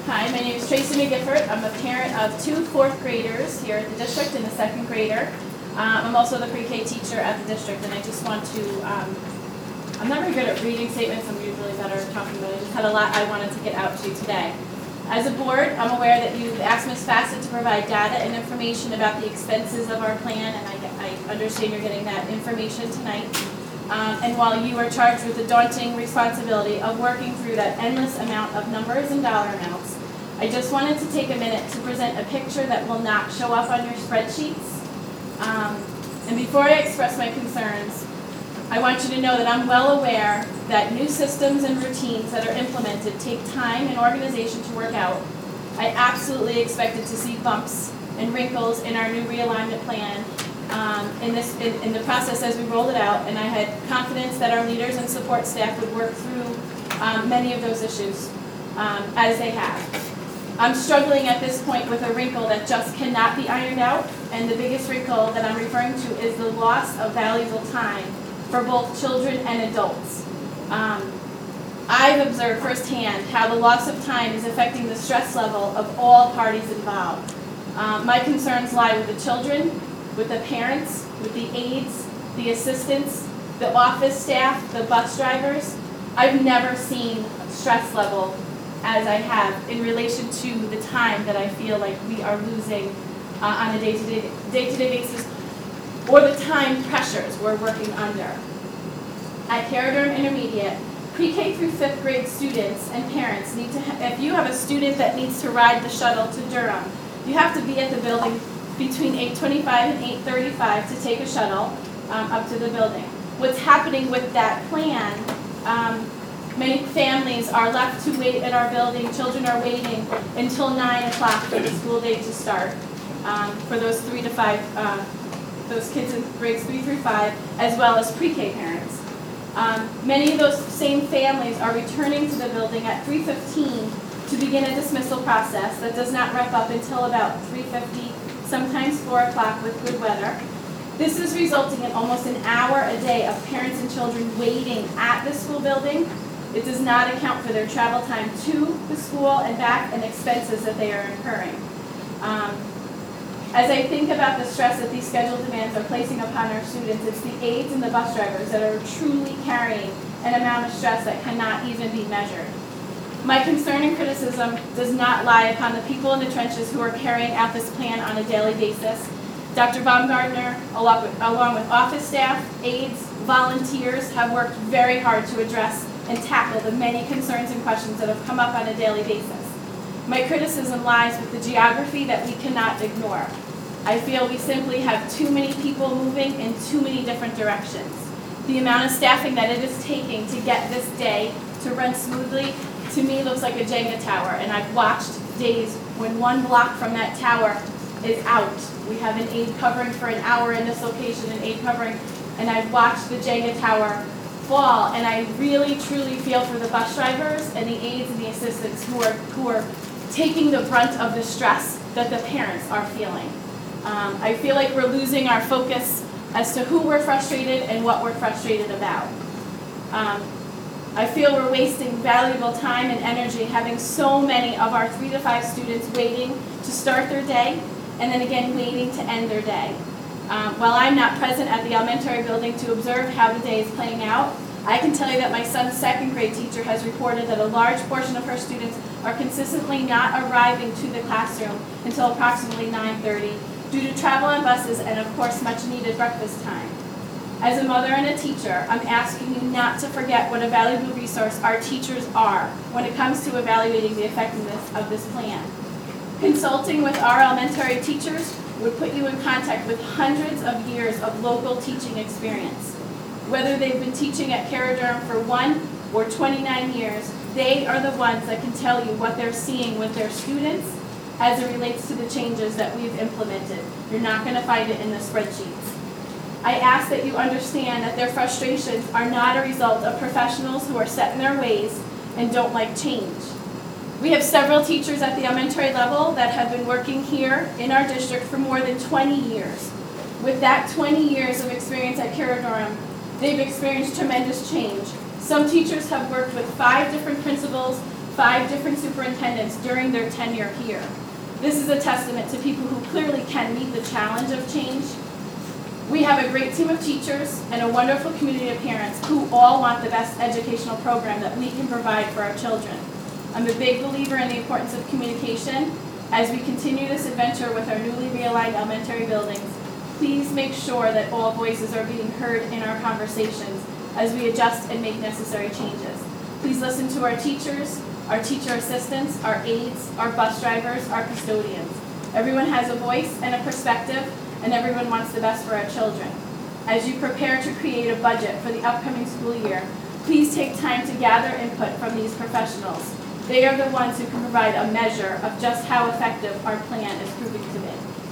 Hi, my name is Tracy McGifford. I'm a parent of two fourth graders here at the district and a second grader. I'm also the pre-K teacher at the district, and I just want to, I'm not very good at reading statements. I'm usually better at talking, but I just had a lot I wanted to get out to you today. As a board, I'm aware that you've asked Ms. Fassett to provide data and information about the expenses of our plan, and I understand you're getting that information tonight. And while you are charged with the daunting responsibility of working through that endless amount of numbers and dollar amounts, I just wanted to take a minute to present a picture that will not show up on your spreadsheets. And before I express my concerns, I want you to know that I'm well aware that new systems and routines that are implemented take time and organization to work out. I absolutely expected to see bumps and wrinkles in our new realignment plan in the process as we rolled it out, and I had confidence that our leaders and support staff would work through many of those issues as they have. I'm struggling at this point with a wrinkle that just cannot be ironed out, and the biggest wrinkle that I'm referring to is the loss of valuable time for both children and adults. I've observed firsthand how the loss of time is affecting the stress level of all parties involved. My concerns lie with the children, with the parents, with the aides, the assistants, the office staff, the bus drivers. I've never seen a stress level as I have in relation to the time that I feel like we are losing on a day-to-day basis, or the time pressures we're working under. At Cara Durham Intermediate, pre-K through 5th grade students and parents need to, if you have a student that needs to ride the shuttle to Durham, you have to be at the building between 8:25 and 8:35 to take a shuttle up to the building. What's happening with that plan, many families are left to wait at our building. Children are waiting until 9 o'clock for the school day to start for those 3 to 5, those kids in grades 3 through 5, as well as pre-K parents. Many of those same families are returning to the building at 3:15 to begin a dismissal process that does not wrap up until about 3:50, sometimes 4 o'clock with good weather. This is resulting in almost an hour a day of parents and children waiting at the school building. It does not account for their travel time to the school and back and expenses that they are incurring. As I think about the stress that these schedule demands are placing upon our students, it's the aides and the bus drivers that are truly carrying an amount of stress that cannot even be measured. My concern and criticism does not lie upon the people in the trenches who are carrying out this plan on a daily basis. Dr. Baumgartner, along with office staff, aides, volunteers, have worked very hard to address and tackle the many concerns and questions that have come up on a daily basis. My criticism lies with the geography that we cannot ignore. I feel we simply have too many people moving in too many different directions. The amount of staffing that it is taking to get this day to run smoothly, to me, looks like a Jenga tower, and I've watched days when one block from that tower is out. We have an aide covering for an hour in this location, an aide covering, and I've watched the Jenga tower fall, and I really truly feel for the bus drivers and the aides and the assistants who are taking the brunt of the stress that the parents are feeling. I feel like we're losing our focus as to who we're frustrated and what we're frustrated about. I feel we're wasting valuable time and energy having so many of our 3 to 5 students waiting to start their day and then again waiting to end their day. While I'm not present at the elementary building to observe how the day is playing out, I can tell you that my son's second grade teacher has reported that a large portion of her students are consistently not arriving to the classroom until approximately 9:30 due to travel on buses and, of course, much needed breakfast time. As a mother and a teacher, I'm asking you not to forget what a valuable resource our teachers are when it comes to evaluating the effectiveness of this plan. Consulting with our elementary teachers would put you in contact with hundreds of years of local teaching experience. Whether they've been teaching at Cara Durham for 1 or 29 years, they are the ones that can tell you what they're seeing with their students as it relates to the changes that we've implemented. You're not going to find it in the spreadsheets. I ask that you understand that their frustrations are not a result of professionals who are set in their ways and don't like change. We have several teachers at the elementary level that have been working here in our district for more than 20 years. With that 20 years of experience at Cara Durham, they've experienced tremendous change. Some teachers have worked with 5 different principals, 5 different superintendents during their tenure here. This is a testament to people who clearly can meet the challenge of change. We have a great team of teachers and a wonderful community of parents who all want the best educational program that we can provide for our children. I'm a big believer in the importance of communication. As we continue this adventure with our newly realigned elementary buildings, please make sure that all voices are being heard in our conversations as we adjust and make necessary changes. Please listen to our teachers, our teacher assistants, our aides, our bus drivers, our custodians. Everyone has a voice and a perspective, and everyone wants the best for our children. As you prepare to create a budget for the upcoming school year, please take time to gather input from these professionals. They are the ones who can provide a measure of just how effective our plan is proving to be.